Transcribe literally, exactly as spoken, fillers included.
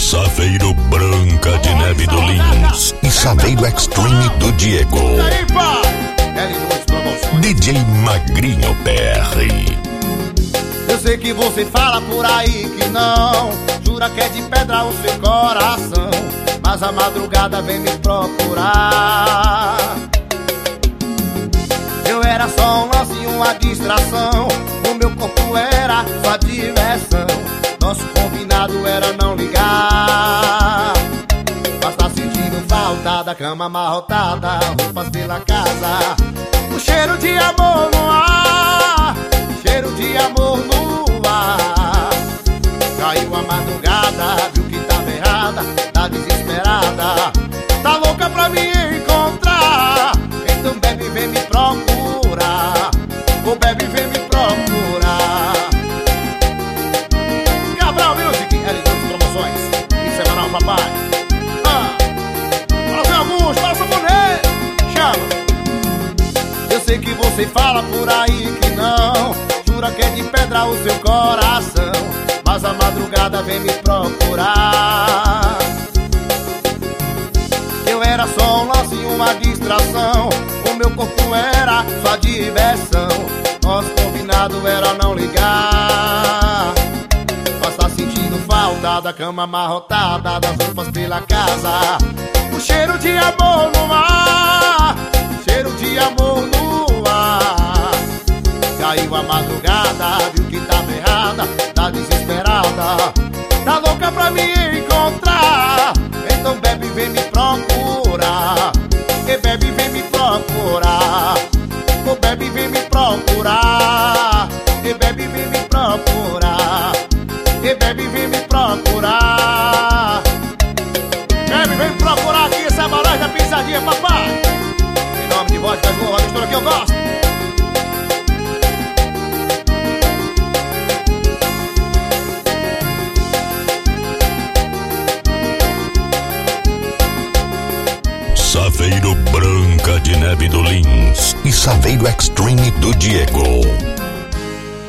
Saveiro Branca de Neve do Lins e Saveiro Extreme do Diego. D J Magrinho P R. Eu sei que você fala por aí que não, jura que é de pedra o seu coração, mas a madrugada vem me procurar. Eu era só um lance e uma distração, o meu corpo era sua diversão, nosso combinado era não ligar. Mas tá sentindo falta da cama amarrotada, roupas pela casa, o cheiro de amor no ar, cheiro de amor no ar. Caiu a madrugada, viu que tava errada, tá desesperada, tá louca pra me encontrar. Então bebe, vem me procurar, ô bebe, vem me procurar. Cabral Music, L dois Promoções, em semanal papai. Ah, para ser alguns, para sabonear, chama. Eu sei que você fala por aí que não, jura que é de pedra o seu coração, mas a madrugada vem me procurar. Eu era só um lance e uma distração, o meu corpo era sua diversão, nosso combinado era não ligar. Mas tá sentindo falta da cama amarrotada, das roupas pela casa, o cheiro de amor no ar, cheiro de amor no ar. Caiu a madrugada, viu que tava errada, tá desesperada, tá louca pra me encontrar. Então bebe, vem me procurar, e bebe, vem me procurar, ô bebe, vem me procurar, e bebe, vem me procurar, e bebe, vem me procurar. Bebe, vem me procurar aqui, essa é a balada da pisadinha, papai. Em nome de Voz das Boas, a mistura que eu gosto. Saveiro Branca de Neve do Lins e Saveiro Extreme do Diego.